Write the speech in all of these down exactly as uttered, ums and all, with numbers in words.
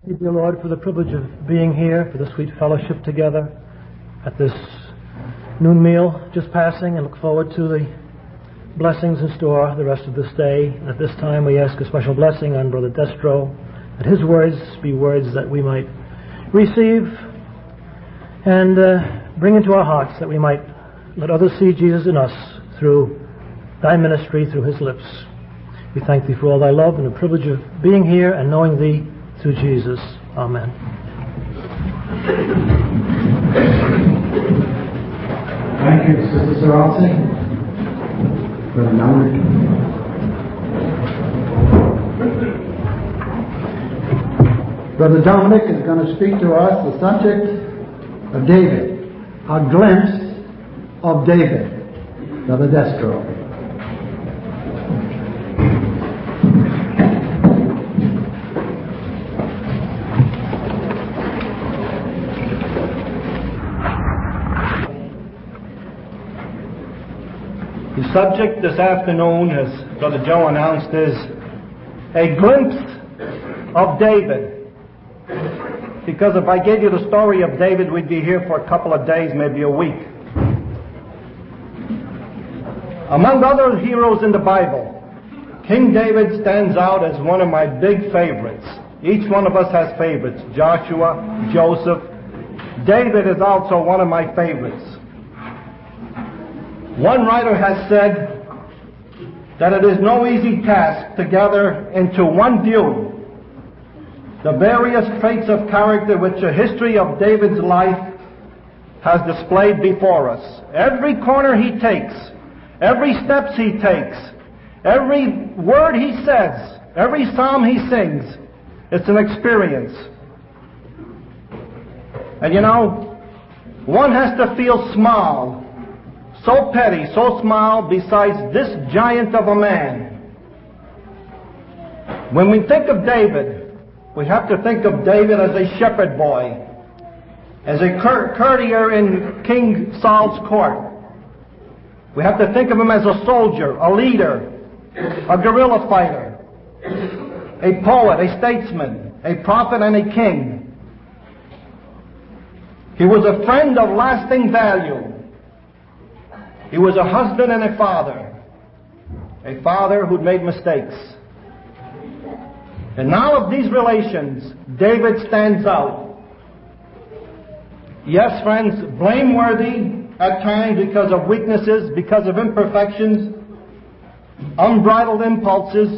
Thank you, dear Lord, for the privilege of being here, for the sweet fellowship together at this noon meal just passing, and look forward to the blessings in store the rest of this day. At this time, we ask a special blessing on Brother Destro, that his words be words that we might receive and uh, bring into our hearts, that we might let others see Jesus in us through thy ministry, through his lips. We thank thee for all thy love and the privilege of being here and knowing thee through Jesus. Amen. Thank you, Sister Sarasi. Brother Dominic. Brother Dominic is going to speak to us the subject of David, a glimpse of David. Brother Destro. The subject this afternoon, as Brother Joe announced, is a glimpse of David. Because if I gave you the story of David, we'd be here for a couple of days, maybe a week. Among other heroes in the Bible, King David stands out as one of my big favorites. Each one of us has favorites. Joshua, Joseph. David is also one of my favorites. One writer has said that it is no easy task to gather into one view the various traits of character which the history of David's life has displayed before us. Every corner he takes, every steps he takes, every word he says, every psalm he sings, it's an experience. And you know, one has to feel small, so petty, so small, besides this giant of a man. When we think of David, we have to think of David as a shepherd boy, as a cour- courtier in King Saul's court. We have to think of him as a soldier, a leader, a guerrilla fighter, a poet, a statesman, a prophet, and a king. He was a friend of lasting value. He was a husband and a father. A father who'd made mistakes. In all of these relations, David stands out. Yes, friends, blameworthy at times because of weaknesses, because of imperfections, unbridled impulses.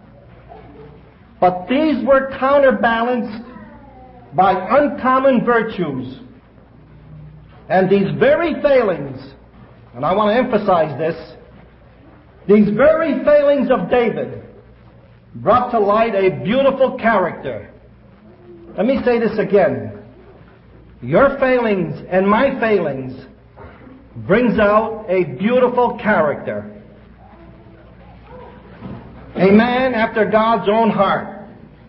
But these were counterbalanced by uncommon virtues. And these very failings, and I want to emphasize this, these very failings of David brought to light a beautiful character. Let me say this again. Your failings and my failings brings out a beautiful character. A man after God's own heart.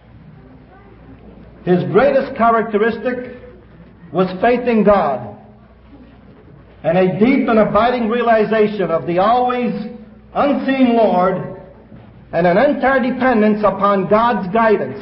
His greatest characteristic was faith in God, and a deep and abiding realization of the always unseen Lord, and an entire dependence upon God's guidance.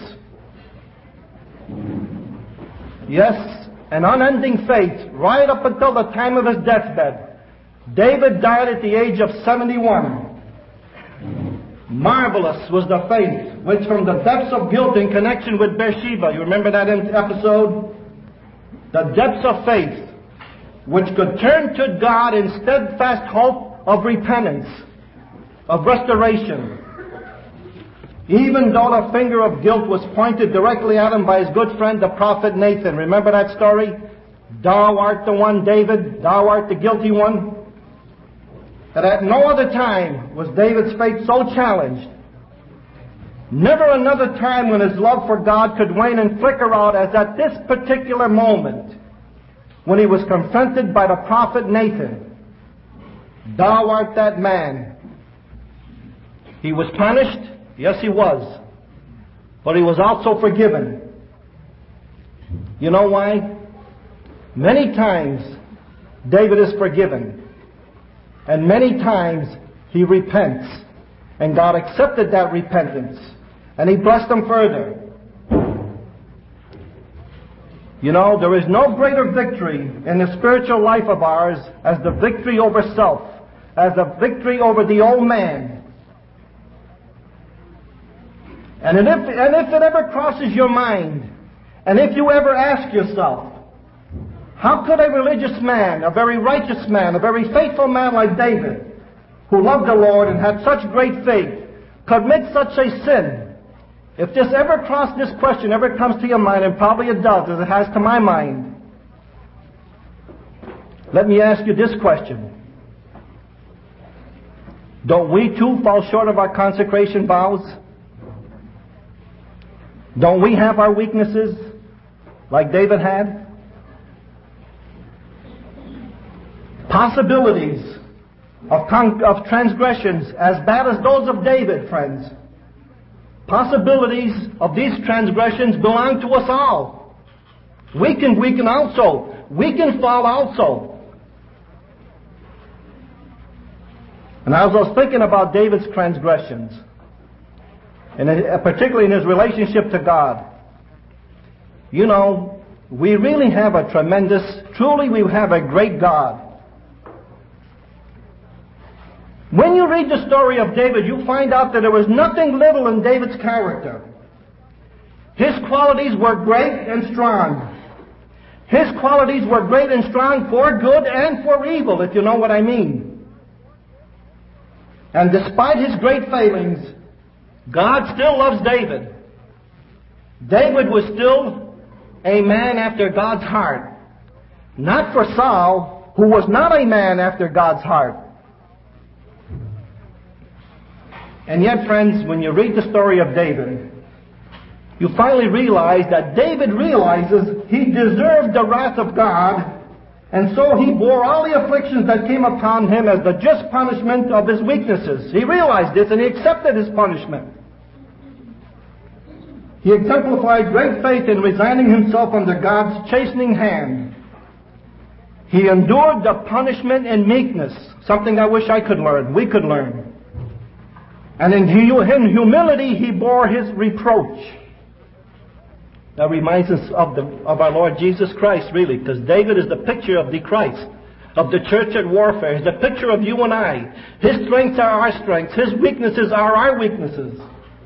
Yes, an unending faith right up until the time of his deathbed. David died at the age of seventy-one. Marvelous was the faith which, from the depths of guilt in connection with Bathsheba, you remember that episode? The depths of faith which could turn to God in steadfast hope of repentance, of restoration. Even though the finger of guilt was pointed directly at him by his good friend, the prophet Nathan. Remember that story? Thou art the one, David. Thou art the guilty one. That at no other time was David's faith so challenged. Never another time when his love for God could wane and flicker out as at this particular moment, when he was confronted by the prophet Nathan. Thou art that man. He was punished. Yes, he was. But he was also forgiven. You know why? Many times David is forgiven. And many times he repents. And God accepted that repentance. And he blessed him further. You know, there is no greater victory in the spiritual life of ours as the victory over self, as the victory over the old man. And if, and if it ever crosses your mind, and if you ever ask yourself, how could a religious man, a very righteous man, a very faithful man like David, who loved the Lord and had such great faith, commit such a sin? If this ever crossed this question, ever comes to your mind, and probably it does, as it has to my mind, let me ask you this question. Don't we too fall short of our consecration vows? Don't we have our weaknesses like David had? Possibilities of, con- of transgressions as bad as those of David, friends. Possibilities of these transgressions belong to us all. We can, we can also, we can fall also. And as I was thinking about David's transgressions, and particularly in his relationship to God, you know, we really have a tremendous, truly we have a great God. When you read the story of David, you find out that there was nothing little in David's character. His qualities were great and strong. His qualities were great and strong for good and for evil, if you know what I mean. And despite his great failings, God still loves David. David was still a man after God's heart. Not for Saul, who was not a man after God's heart. And yet, friends, when you read the story of David, you finally realize that David realizes he deserved the wrath of God, and so he bore all the afflictions that came upon him as the just punishment of his weaknesses. He realized this, and he accepted his punishment. He exemplified great faith in resigning himself under God's chastening hand. He endured the punishment in meekness, something I wish I could learn, we could learn. And in humility, he bore his reproach. That reminds us of, the, of our Lord Jesus Christ, really, because David is the picture of the Christ, of the church at warfare. He's the picture of you and I. His strengths are our strengths. His weaknesses are our weaknesses.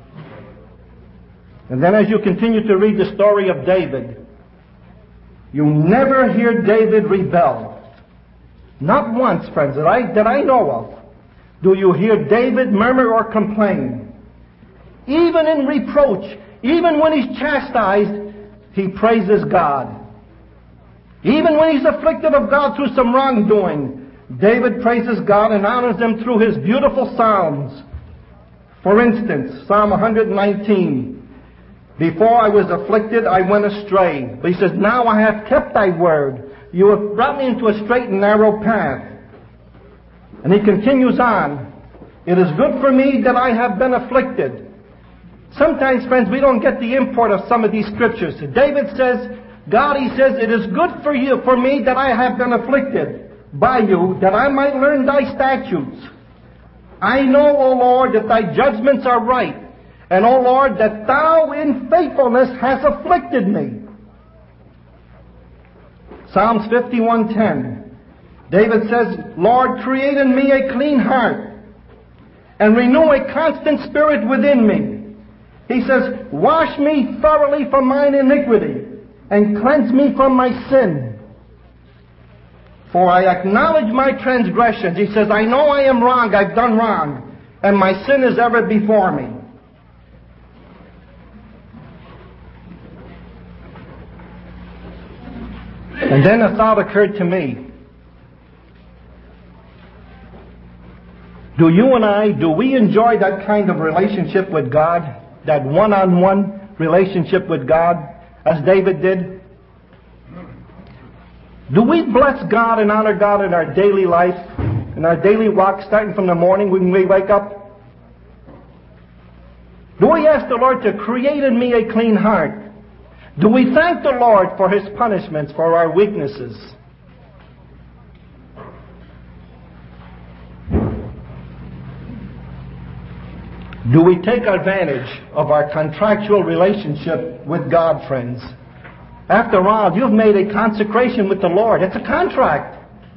And then as you continue to read the story of David, you never hear David rebel. Not once, friends, that I, that I know of. Do you hear David murmur or complain? Even in reproach, even when he's chastised, he praises God. Even when he's afflicted of God through some wrongdoing, David praises God and honors Him through his beautiful psalms. For instance, Psalm one nineteen. Before I was afflicted, I went astray. But he says, now I have kept thy word. You have brought me into a straight and narrow path. And he continues on. It is good for me that I have been afflicted. Sometimes, friends, we don't get the import of some of these scriptures. David says, God, he says, it is good for you, for me that I have been afflicted by you, that I might learn thy statutes. I know, O Lord, that thy judgments are right, and, O Lord, that thou in faithfulness hast afflicted me. Psalms fifty-one ten. David says, Lord, create in me a clean heart, and renew a constant spirit within me. He says, wash me thoroughly from mine iniquity, and cleanse me from my sin. For I acknowledge my transgressions. He says, I know I am wrong, I've done wrong, and my sin is ever before me. And then a thought occurred to me. Do you and I, do we enjoy that kind of relationship with God? That one-on-one relationship with God, as David did? Do we bless God and honor God in our daily life, in our daily walk, starting from the morning when we wake up? Do we ask the Lord to create in me a clean heart? Do we thank the Lord for His punishments, for our weaknesses? Do we take advantage of our contractual relationship with God, friends? After all, you've made a consecration with the Lord. It's a contract.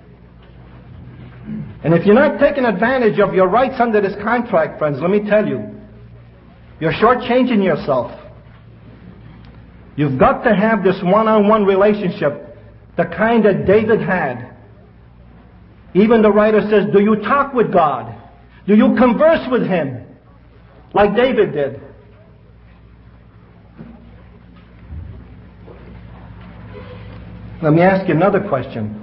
And if you're not taking advantage of your rights under this contract, friends, let me tell you, you're shortchanging yourself. You've got to have this one-on-one relationship, the kind that David had. Even the writer says, do you talk with God? Do you converse with Him? Like David did. Let me ask you another question.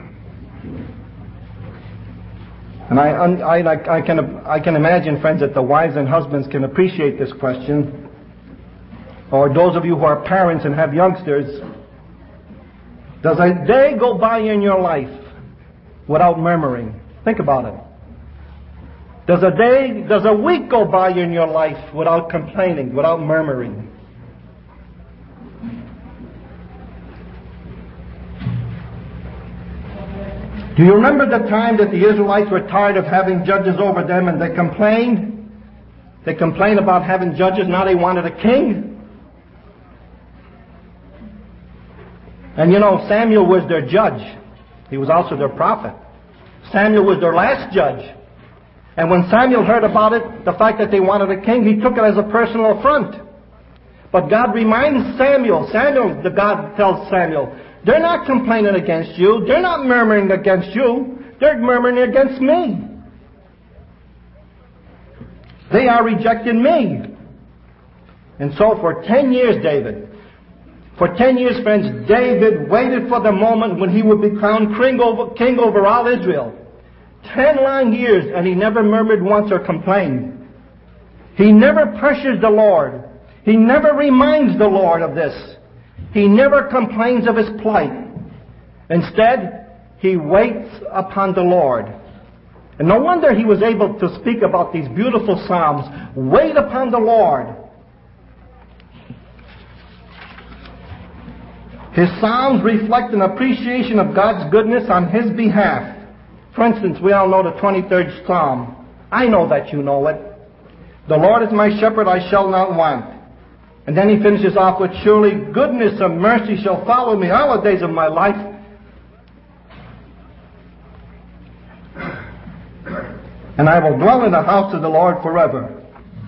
And I, I, I, can, I can imagine, friends, that the wives and husbands can appreciate this question. Or those of you who are parents and have youngsters. Does a day go by in your life without murmuring? Think about it. Does a day, does a week go by in your life without complaining, without murmuring? Do you remember the time that the Israelites were tired of having judges over them and they complained? They complained about having judges, now they wanted a king. And you know, Samuel was their judge. He was also their prophet. Samuel was their last judge. And when Samuel heard about it, the fact that they wanted a king, he took it as a personal affront. But God reminds Samuel, Samuel, the God tells Samuel, they're not complaining against you. They're not murmuring against you. They're murmuring against me. They are rejecting me. And so for ten years, David, for ten years, friends, David waited for the moment when he would be crowned king over, king over all Israel. Ten long years, and he never murmured once or complained. He never pressures the Lord. He never reminds the Lord of this. He never complains of his plight. Instead, he waits upon the Lord. And no wonder he was able to speak about these beautiful psalms. Wait upon the Lord. His psalms reflect an appreciation of God's goodness on his behalf. For instance, we all know the twenty-third Psalm. I know that you know it. The Lord is my shepherd, I shall not want. And then he finishes off with, surely goodness and mercy shall follow me all the days of my life. And I will dwell in the house of the Lord forever.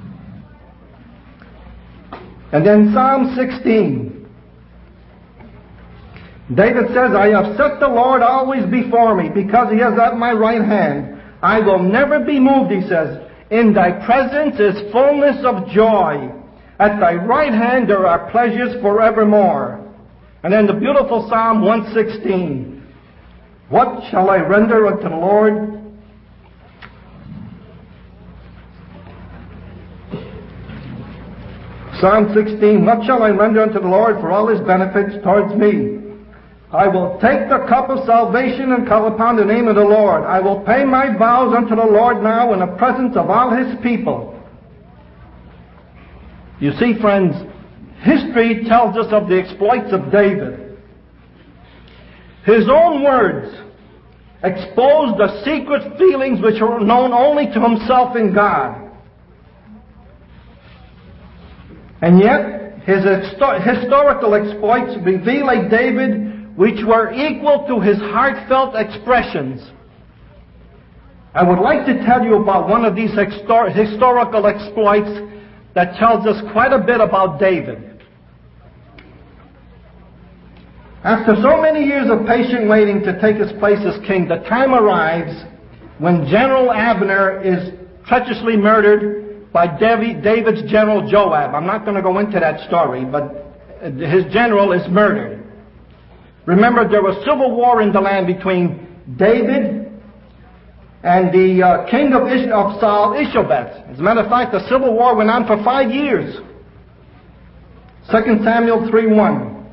And then Psalm sixteen. David says, I have set the Lord always before me, because he is at my right hand. I will never be moved, he says. In thy presence is fullness of joy. At thy right hand there are pleasures forevermore. And then the beautiful Psalm one sixteen. What shall I render unto the Lord? Psalm sixteen. What shall I render unto the Lord for all his benefits towards me? I will take the cup of salvation and call upon the name of the Lord. I will pay my vows unto the Lord now in the presence of all his people. You see, friends, history tells us of the exploits of David. His own words expose the secret feelings which are known only to himself and God. And yet, his historical exploits reveal a David which were equal to his heartfelt expressions. I would like to tell you about one of these histor- historical exploits that tells us quite a bit about David. After so many years of patient waiting to take his place as king, the time arrives when General Abner is treacherously murdered by David's general Joab. I'm not going to go into that story, but his general is murdered. Remember, there was civil war in the land between David and the uh, king of, Ish- of Saul, Ishbosheth. As a matter of fact, the civil war went on for five years. Second Samuel three one.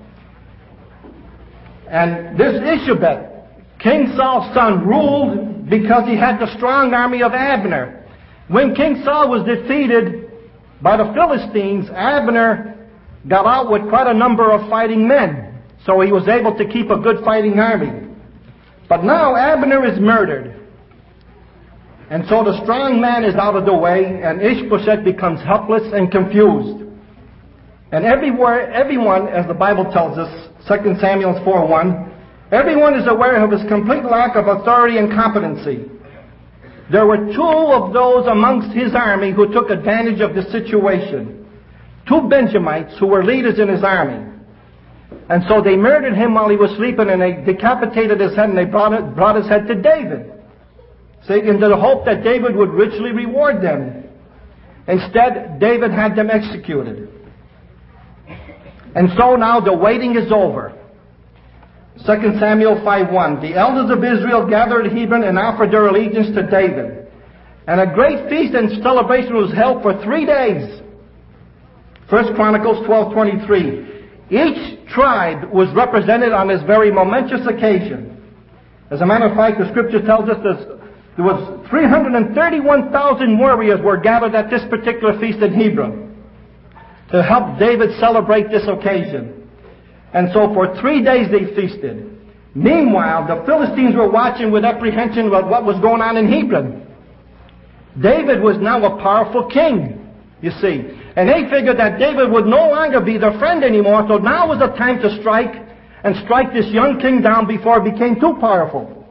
And this Ishbosheth, King Saul's son, ruled because he had the strong army of Abner. When King Saul was defeated by the Philistines, Abner got out with quite a number of fighting men. So he was able to keep a good fighting army. But now Abner is murdered. And so the strong man is out of the way, and Ishbosheth becomes helpless and confused. And everywhere, everyone, as the Bible tells us, Second Samuel four one, everyone is aware of his complete lack of authority and competency. There were two of those amongst his army who took advantage of the situation. Two Benjamites who were leaders in his army. And so they murdered him while he was sleeping, and they decapitated his head, and they brought, it, brought his head to David. See, in the hope that David would richly reward them. Instead, David had them executed. And so now the waiting is over. Second Samuel five one, the elders of Israel gathered at Hebron and offered their allegiance to David. And a great feast and celebration was held for three days. First Chronicles twelve twenty-three. Each tribe was represented on this very momentous occasion. As a matter of fact, the scripture tells us there was three hundred thirty-one thousand warriors were gathered at this particular feast in Hebron to help David celebrate this occasion. And so for three days they feasted. Meanwhile, the Philistines were watching with apprehension about what was going on in Hebron. David was now a powerful king, you see. And they figured that David would no longer be their friend anymore, so now was the time to strike and strike this young king down before it became too powerful.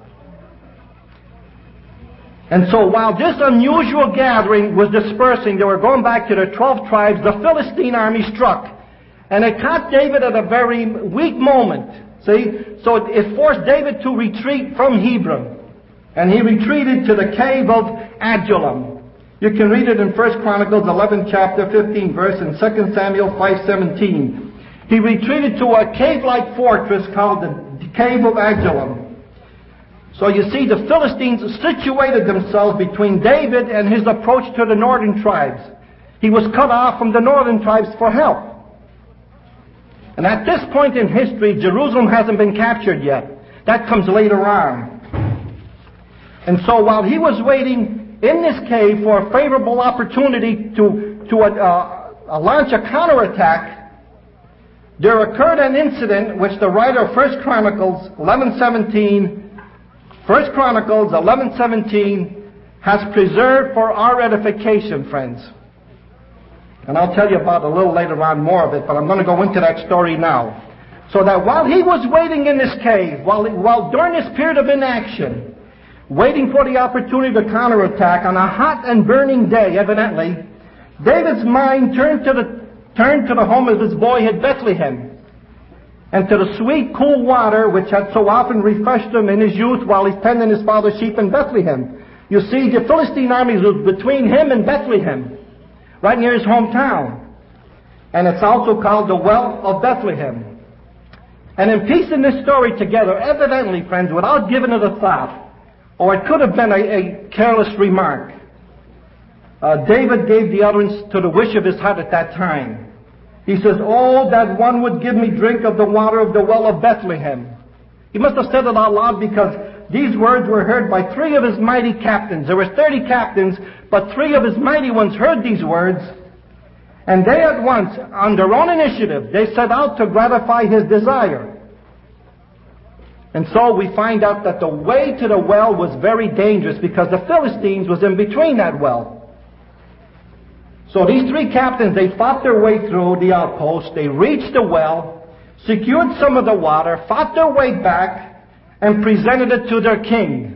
And so while this unusual gathering was dispersing, they were going back to their twelve tribes, the Philistine army struck. And it caught David at a very weak moment. See? So it forced David to retreat from Hebron. And he retreated to the cave of Adullam. You can read it in First Chronicles eleven, chapter fifteen, verse, and Second Samuel five seventeen. He retreated to a cave-like fortress called the cave of Adullam. So you see, the Philistines situated themselves between David and his approach to the northern tribes. He was cut off from the northern tribes for help. And at this point in history, Jerusalem hasn't been captured yet. That comes later on. And so while he was waiting in this cave for a favorable opportunity to, to uh, uh, launch a counterattack, there occurred an incident which the writer of First Chronicles eleven seventeen, First Chronicles eleven seventeen has preserved for our edification, friends. And I'll tell you about a little later on more of it, but I'm going to go into that story now. So that while he was waiting in this cave, while, while during this period of inaction, waiting for the opportunity to counterattack on a hot and burning day, evidently, David's mind turned to the, turned to the home of his boyhood, Bethlehem, and to the sweet, cool water which had so often refreshed him in his youth while he's tending his father's sheep in Bethlehem. You see, the Philistine armies was between him and Bethlehem, right near his hometown. And it's also called the Well of Bethlehem. And in piecing this story together, evidently, friends, without giving it a thought, or it could have been a, a careless remark, uh, David gave the utterance to the wish of his heart at that time. He says, "Oh, that one would give me drink of the water of the Well of Bethlehem." He must have said it out loud because these words were heard by three of his mighty captains. There were thirty captains, but three of his mighty ones heard these words, and they at once, on their own initiative, they set out to gratify his desire. And so we find out that the way to the well was very dangerous because the Philistines was in between that well. So these three captains, they fought their way through the outpost, they reached the well, secured some of the water, fought their way back, and presented it to their king.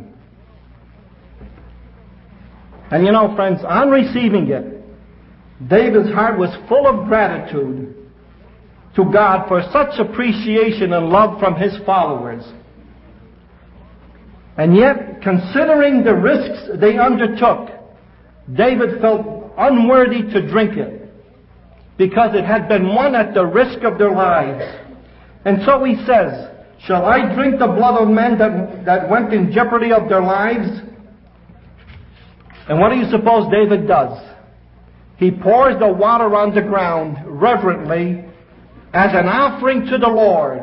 And you know, friends, on receiving it, David's heart was full of gratitude to God for such appreciation and love from his followers. And yet, considering the risks they undertook, David felt unworthy to drink it because it had been won at the risk of their lives. And so he says, "Shall I drink the blood of men that, that went in jeopardy of their lives?" And what do you suppose David does? He pours the water on the ground reverently as an offering to the Lord.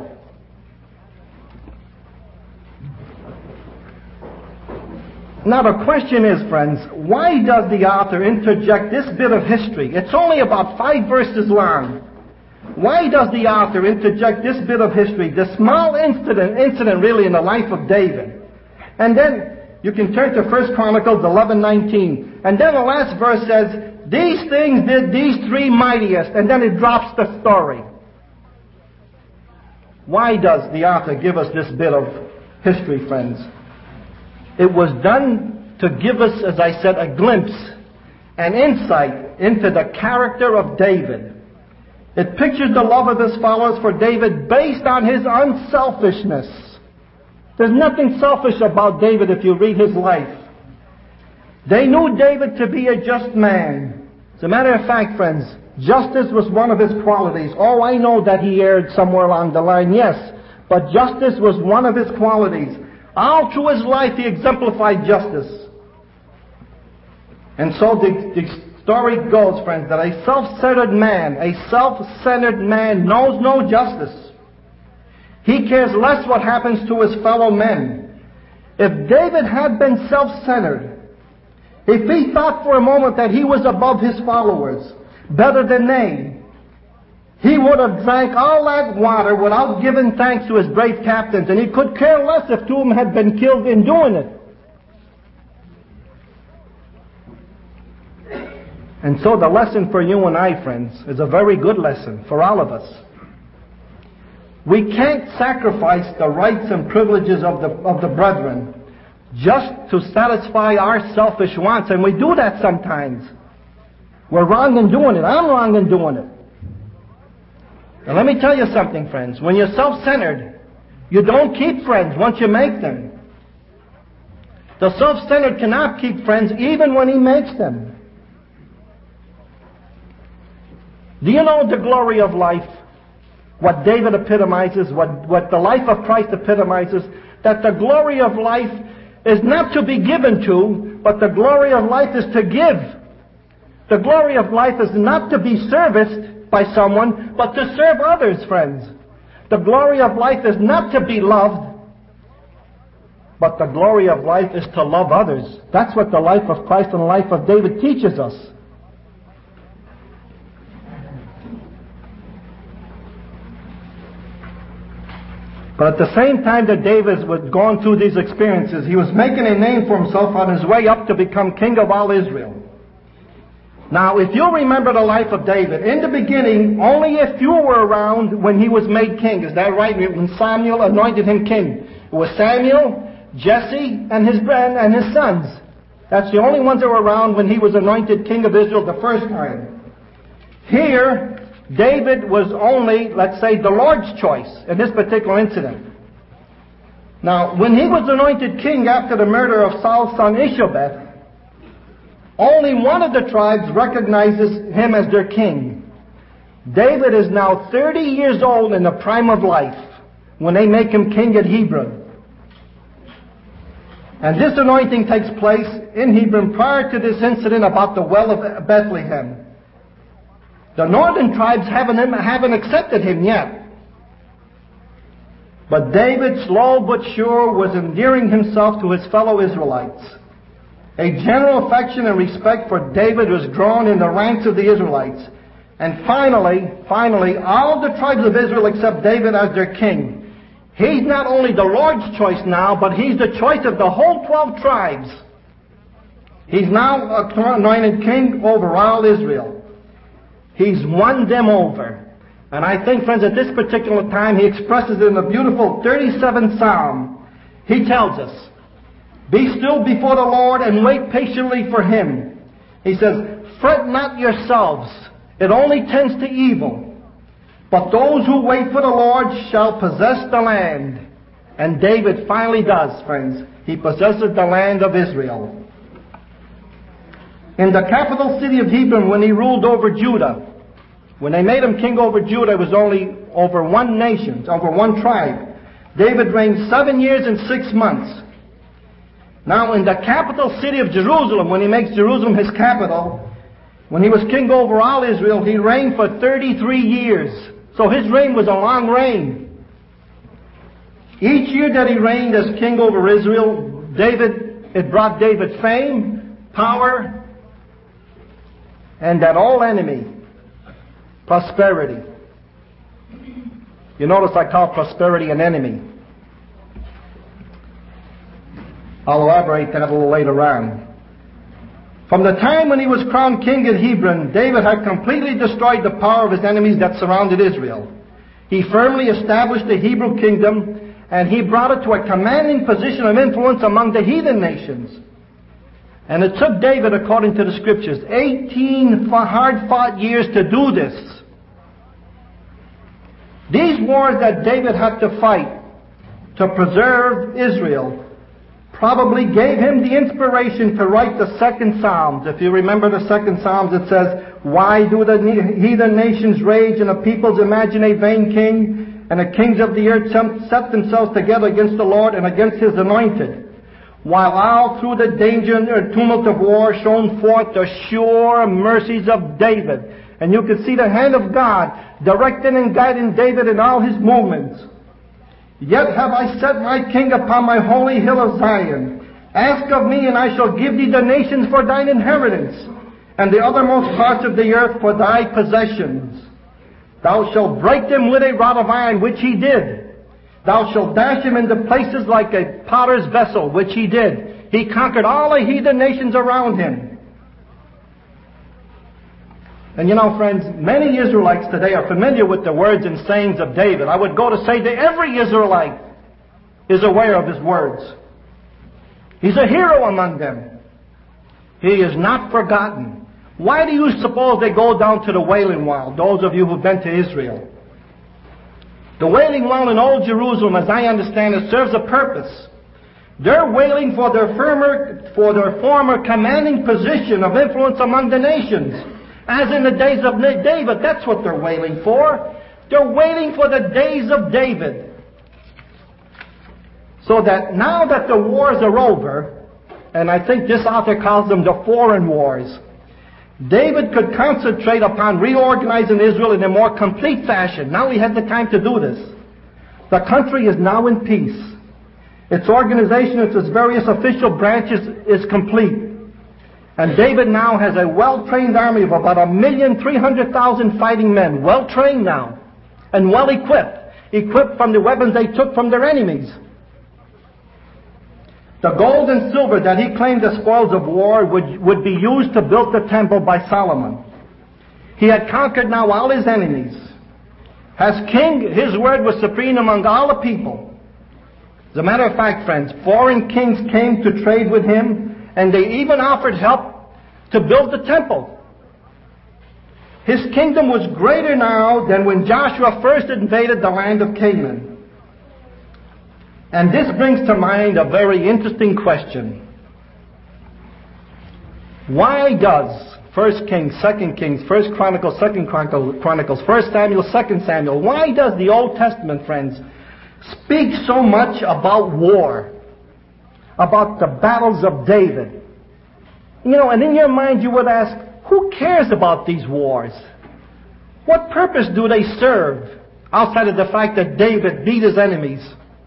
Now the question is, friends, why does the author interject this bit of history? It's only about five verses long. Why does the author interject this bit of history, this small incident, incident really in the life of David? And then you can turn to First Chronicles eleven nineteen. And then the last verse says, "These things did these three mightiest," and then it drops the story. Why does the author give us this bit of history, friends? It was done to give us, as I said, a glimpse, an insight into the character of David. It pictures the love of his followers for David based on his unselfishness. There's nothing selfish about David if you read his life. They knew David to be a just man. As a matter of fact, friends, justice was one of his qualities. Oh, I know that he erred somewhere along the line, yes, but justice was one of his qualities. All through his life he exemplified justice. And so the, the story goes, friends, that a self-centered man, a self-centered man knows no justice. He cares less what happens to his fellow men. If David had been self-centered, if he thought for a moment that he was above his followers, better than they, he would have drank all that water without giving thanks to his brave captains, and he could care less if two of them had been killed in doing it. And so the lesson for you and I, friends, is a very good lesson for all of us. We can't sacrifice the rights and privileges of the, of the brethren just to satisfy our selfish wants, and we do that sometimes. We're wrong in doing it. I'm wrong in doing it. Now let me tell you something, friends. When you're self-centered, you don't keep friends once you make them. The self-centered cannot keep friends even when he makes them. Do you know the glory of life? What David epitomizes, what, what the life of Christ epitomizes, that the glory of life is not to be given to, but the glory of life is to give. The glory of life is not to be serviced by someone, but to serve others, friends. The glory of life is not to be loved, but the glory of life is to love others. That's what the life of Christ and the life of David teaches us. But at the same time that David was going through these experiences, he was making a name for himself on his way up to become king of all Israel. Now, if you remember the life of David, in the beginning, only a few were around when he was made king. Is that right? When Samuel anointed him king. It was Samuel, Jesse, and his and his sons. That's the only ones that were around when he was anointed king of Israel the first time. Here, David was only, let's say, the Lord's choice in this particular incident. Now, when he was anointed king after the murder of Saul's son Ishbosheth, only one of the tribes recognizes him as their king. David is now thirty years old in the prime of life when they make him king at Hebron. And this anointing takes place in Hebron prior to this incident about the well of Bethlehem. The northern tribes haven't, haven't accepted him yet. But David, slow but sure, was endearing himself to his fellow Israelites. A general affection and respect for David was grown in the ranks of the Israelites. And finally, finally, all the tribes of Israel accept David as their king. He's not only the Lord's choice now, but he's the choice of the whole twelve tribes. He's now anointed king over all Israel. He's won them over. And I think, friends, at this particular time, he expresses it in the beautiful thirty-seventh Psalm. He tells us, "Be still before the Lord and wait patiently for Him." He says, "Fret not yourselves. It only tends to evil. But those who wait for the Lord shall possess the land." And David finally does, friends. He possesses the land of Israel. In the capital city of Hebron, when he ruled over Judah, when they made him king over Judah, it was only over one nation, over one tribe. David reigned seven years and six months. Now, in the capital city of Jerusalem, when he makes Jerusalem his capital, when he was king over all Israel, he reigned for thirty-three years. So his reign was a long reign. Each year that he reigned as king over Israel, David, it brought David fame, power, and that old enemy, prosperity. You notice I call prosperity an enemy. I'll elaborate that a little later on. From the time when he was crowned king at Hebron, David had completely destroyed the power of his enemies that surrounded Israel. He firmly established the Hebrew kingdom, and he brought it to a commanding position of influence among the heathen nations. And it took David, according to the Scriptures, eighteen hard-fought years to do this. These wars that David had to fight to preserve Israel probably gave him the inspiration to write the second Psalms. If you remember the second Psalms, it says, "Why do the heathen nations rage, and the peoples imagine a vain king? And the kings of the earth set themselves together against the Lord and against His anointed. While all through the danger and tumult of war shone forth the sure mercies of David." And you can see the hand of God directing and guiding David in all his movements. "Yet have I set my king upon my holy hill of Zion. Ask of me, and I shall give thee the nations for thine inheritance, and the uttermost parts of the earth for thy possessions. Thou shalt break them with a rod of iron," which he did. "Thou shalt dash them into places like a potter's vessel," which he did. He conquered all the heathen nations around him. And you know, friends, many Israelites today are familiar with the words and sayings of David. I would go to say that every Israelite is aware of his words. He's a hero among them. He is not forgotten. Why do you suppose they go down to the Wailing Wall, those of you who've been to Israel? The Wailing Wall in Old Jerusalem, as I understand it, serves a purpose. They're wailing for their former, for their former commanding position of influence among the nations. As in the days of David, that's what they're wailing for. They're waiting for the days of David. So that now that the wars are over, and I think this author calls them the foreign wars, David could concentrate upon reorganizing Israel in a more complete fashion. Now he had the time to do this. The country is now in peace. Its organization, its various official branches is complete. And David now has a well-trained army of about a million three hundred thousand fighting men, well-trained now, and well-equipped, equipped from the weapons they took from their enemies. The gold and silver that he claimed as spoils of war would, would be used to build the temple by Solomon. He had conquered now all his enemies. As king, his word was supreme among all the people. As a matter of fact, friends, foreign kings came to trade with him, and they even offered help to build the temple. His kingdom was greater now than when Joshua first invaded the land of Canaan. And this brings to mind a very interesting question. Why does First Kings, Second Kings, First Chronicles, Second Chronicles, First Samuel, Second Samuel, why does the Old Testament, friends, speak so much about war? About the battles of David? You know, and in your mind you would ask, who cares about these wars? What purpose do they serve outside of the fact that David beat his enemies?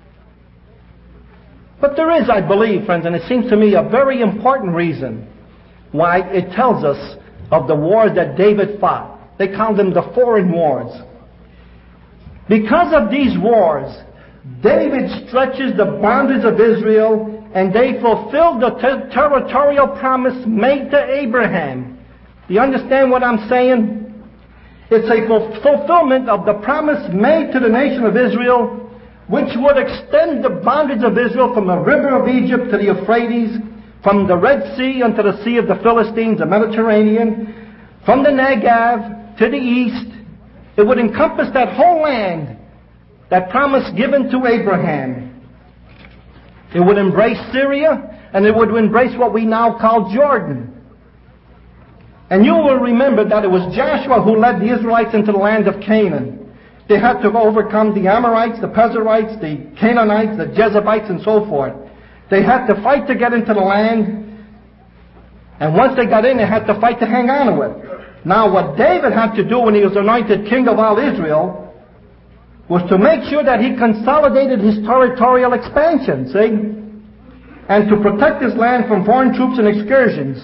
But there is, I believe, friends, and it seems to me a very important reason why it tells us of the wars that David fought. They call them the foreign wars. Because of these wars, David stretches the boundaries of Israel, and they fulfilled the ter- territorial promise made to Abraham. Do you understand what I'm saying? It's a ful- fulfillment of the promise made to the nation of Israel, which would extend the boundaries of Israel from the river of Egypt to the Euphrates, from the Red Sea unto the Sea of the Philistines, the Mediterranean, from the Negev to the east. It would encompass that whole land, that promise given to Abraham. It would embrace Syria, and it would embrace what we now call Jordan. And you will remember that it was Joshua who led the Israelites into the land of Canaan. They had to overcome the Amorites, the Perizzites, the Canaanites, the Jebusites, and so forth. They had to fight to get into the land, and once they got in, they had to fight to hang on to it. Now, what David had to do when he was anointed king of all Israel was to make sure that he consolidated his territorial expansion, see? And to protect his land from foreign troops and excursions.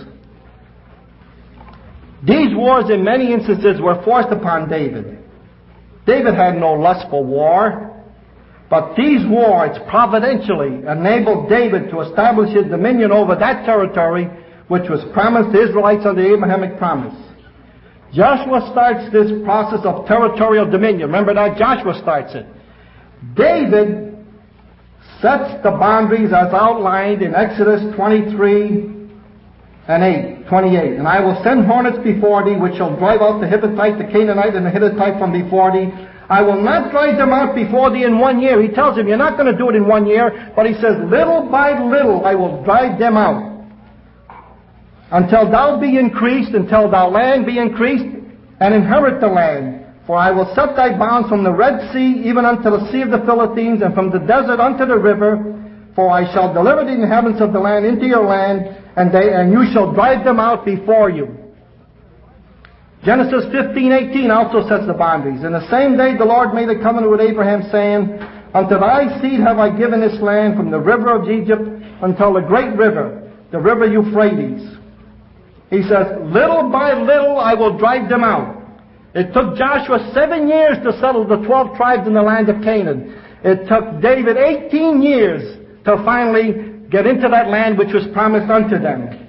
These wars, in many instances, were forced upon David. David had no lust for war, but these wars providentially enabled David to establish his dominion over that territory which was promised to Israelites under the Abrahamic promise. Joshua starts this process of territorial dominion. Remember that? Joshua starts it. David sets the boundaries as outlined in Exodus twenty-three and eight, twenty-eight. And I will send hornets before thee, which shall drive out the Hittite, the Canaanite, and the Hittite from before thee. I will not drive them out before thee in one year. He tells him, you're not going to do it in one year, but he says, little by little I will drive them out. Until thou be increased, until thy land be increased, and inherit the land. For I will set thy bounds from the Red Sea, even unto the sea of the Philistines, and from the desert unto the river. For I shall deliver the inhabitants of the land into your land, and they and you shall drive them out before you. Genesis fifteen eighteen also sets the boundaries. In the same day the Lord made a covenant with Abraham, saying, Unto thy seed have I given this land, from the river of Egypt until the great river, the river Euphrates. He says, little by little I will drive them out. It took Joshua seven years to settle the twelve tribes in the land of Canaan. It took David eighteen years to finally get into that land which was promised unto them.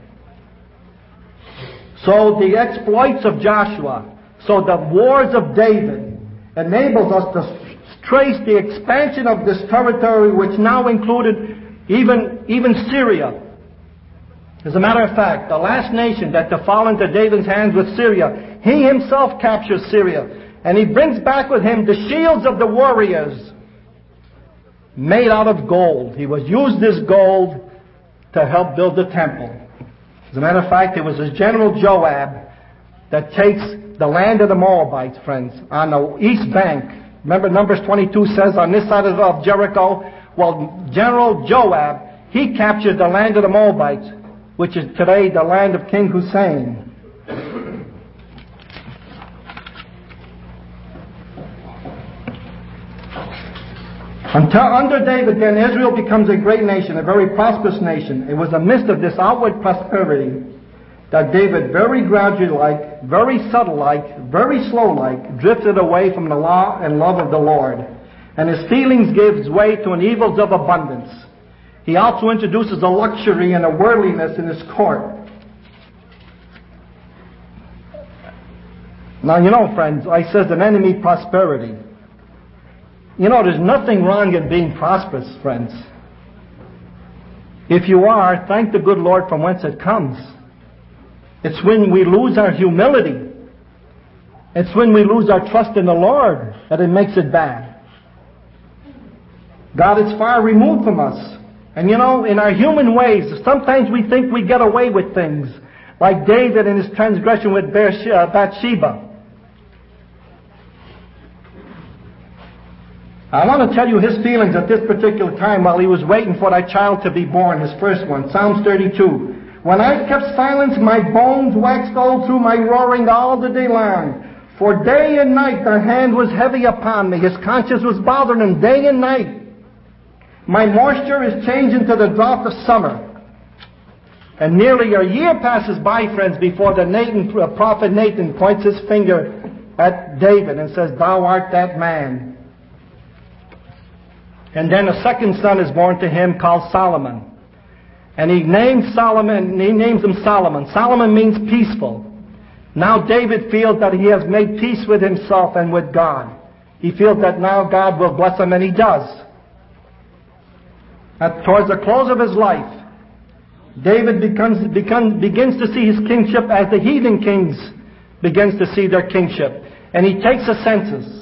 So the exploits of Joshua, so the wars of David, enables us to trace the expansion of this territory, which now included even, even Syria. As a matter of fact, the last nation that to fall into David's hands was Syria. He himself captures Syria, and he brings back with him the shields of the warriors made out of gold. He was used this gold to help build the temple. As a matter of fact, it was his general Joab that takes the land of the Moabites, friends, on the east bank. Remember Numbers twenty-two says on this side of Jericho, well, General Joab, he captured the land of the Moabites, which is today the land of King Hussein. Until under David, then, Israel becomes a great nation, a very prosperous nation. It was amidst of this outward prosperity that David very gradually like, very subtle like, very slow like, drifted away from the law and love of the Lord. And his feelings gives way to an evils of abundance. He also introduces a luxury and a worldliness in his court. Now, you know, friends, I says an enemy prosperity. You know, there's nothing wrong in being prosperous, friends. If you are, thank the good Lord from whence it comes. It's when we lose our humility. It's when we lose our trust in the Lord that it makes it bad. God is far removed from us. And you know, in our human ways, sometimes we think we get away with things, like David and his transgression with Bathsheba. I want to tell you his feelings at this particular time while he was waiting for that child to be born, his first one. Psalms thirty-two. When I kept silence, my bones waxed old through my roaring all the day long. For day and night the hand was heavy upon me. His conscience was bothering him day and night. My moisture is changed into the drought of summer. And nearly a year passes by, friends, before the Nathan, uh, prophet Nathan points his finger at David and says, Thou art that man. And then a second son is born to him called Solomon. And he names Solomon, he names him Solomon. Solomon means peaceful. Now David feels that he has made peace with himself and with God. He feels that now God will bless him, and he does. At, towards the close of his life, David becomes, becomes, begins to see his kingship as the heathen kings begins to see their kingship. And he takes a census.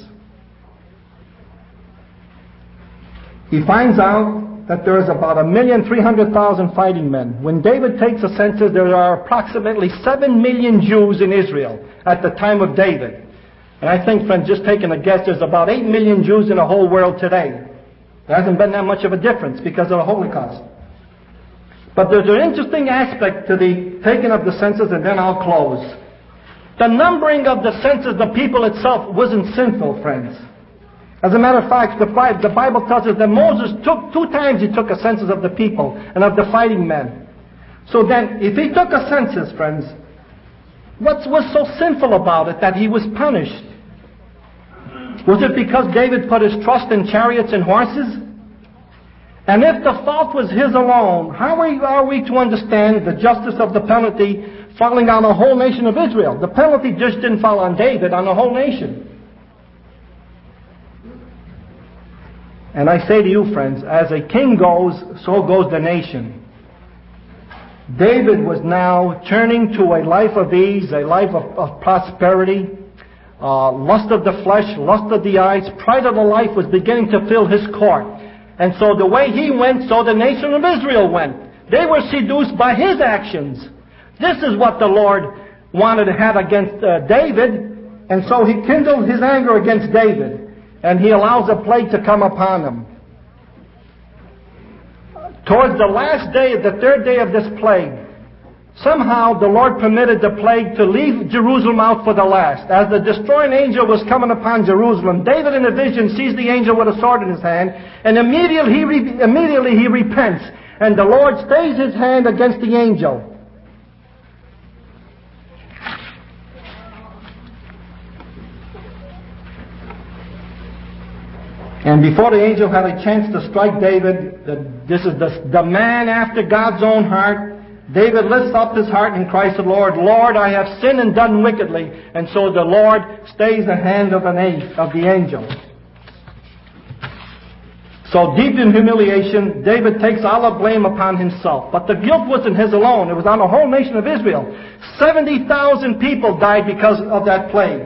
He finds out that there is about a million three hundred thousand fighting men. When David takes a census, there are approximately seven million Jews in Israel at the time of David. And I think, friends, just taking a guess, there's about eight million Jews in the whole world today. There hasn't been that much of a difference because of the Holocaust. But there's an interesting aspect to the taking of the census, and then I'll close. The numbering of the census, the people itself, wasn't sinful, friends. As a matter of fact, the Bible tells us that Moses took, two times he took a census of the people and of the fighting men. So then, if he took a census, friends, what was so sinful about it that he was punished? Was it because David put his trust in chariots and horses? And if the fault was his alone, how are we to understand the justice of the penalty falling on the whole nation of Israel. The penalty just didn't fall on David, on the whole nation. And I say to you, friends, as a king goes, so goes the nation. David was now turning to a life of ease, a life of, of prosperity, uh, lust of the flesh, lust of the eyes, pride of the life was beginning to fill his court. And so the way he went, so the nation of Israel went. They were seduced by his actions. This is what the Lord wanted to have against uh, David. And so he kindled his anger against David. And he allows a plague to come upon him. Towards the last day, the third day of this plague, somehow the Lord permitted the plague to leave Jerusalem out for the last. As the destroying angel was coming upon Jerusalem, David in a vision sees the angel with a sword in his hand, and immediately he, re- immediately he repents. And the Lord stays his hand against the angel. And before the angel had a chance to strike David, the, this is the, the man after God's own heart, David lifts up his heart and cries to the Lord, Lord, I have sinned and done wickedly. And so the Lord stays the hand of, an, of the angel. So deep in humiliation, David takes all the blame upon himself. But the guilt wasn't his alone. It was on the whole nation of Israel. seventy thousand people died because of that plague.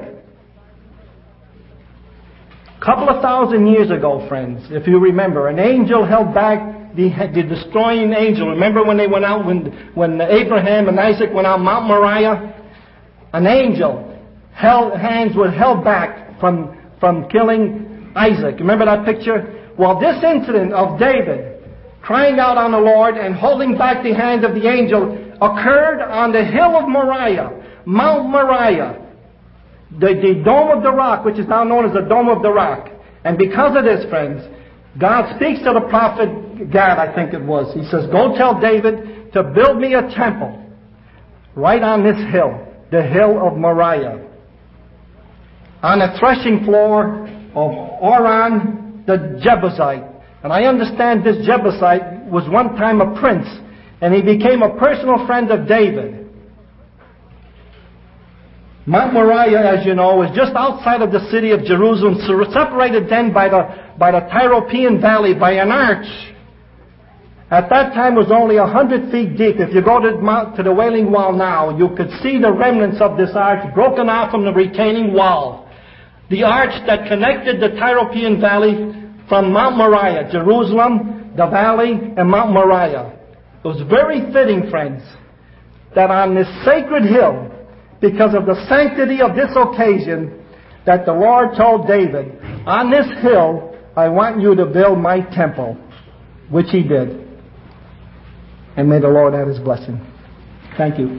A couple of thousand years ago, friends, if you remember, an angel held back the, the destroying angel. Remember when they went out, when, when Abraham and Isaac went out Mount Moriah? An angel held, hands were held back from, from killing Isaac. Remember that picture? Well, this incident of David crying out on the Lord and holding back the hand of the angel occurred on the hill of Moriah, Mount Moriah. The, the Dome of the Rock, which is now known as the Dome of the Rock. And because of this, friends, God speaks to the prophet Gad, I think it was. He says, go tell David to build me a temple right on this hill, the hill of Moriah. On the threshing floor of Oran the Jebusite. And I understand this Jebusite was one time a prince, and he became a personal friend of David. Mount Moriah, as you know, is just outside of the city of Jerusalem, separated then by the, by the Tyropoeon Valley by an arch. At that time it was only a hundred feet deep. If you go to, Mount, to the Wailing Wall now, you could see the remnants of this arch broken off from the retaining wall. The arch that connected the Tyropoeon Valley from Mount Moriah, Jerusalem, the valley, and Mount Moriah. It was very fitting, friends, that on this sacred hill, because of the sanctity of this occasion, that the Lord told David, on this hill, I want you to build my temple, which he did. And may the Lord add his blessing. Thank you.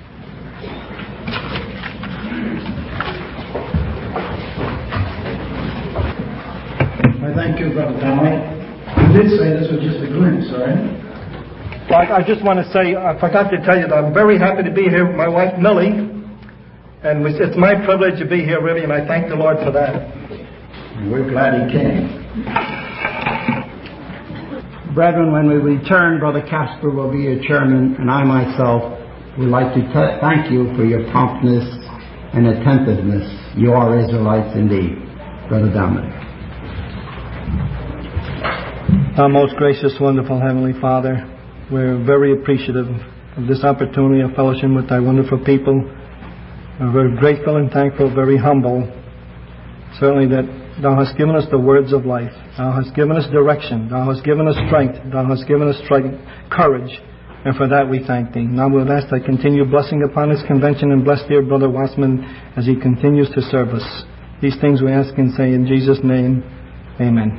I thank you, Brother Dominic. You did say this was just a glimpse, right? Well, I just want to say, I forgot to tell you that I'm very happy to be here with my wife, Millie. And it's my privilege to be here, really, and I thank the Lord for that. We're glad he came. Brethren, when we return, Brother Casper will be your chairman, and I myself would like to t- thank you for your promptness and attentiveness. You are Israelites indeed, Brother Dominic. Our most gracious, wonderful Heavenly Father, we're very appreciative of this opportunity of fellowship with thy wonderful people. We're very grateful and thankful, very humble, certainly that thou hast given us the words of life. Thou hast given us direction. Thou hast given us strength. Thou hast given us strength, courage. And for that we thank thee. Now we'll ask thy continued blessing upon this convention and bless dear Brother Wassman as he continues to serve us. These things we ask and say in Jesus' name. Amen.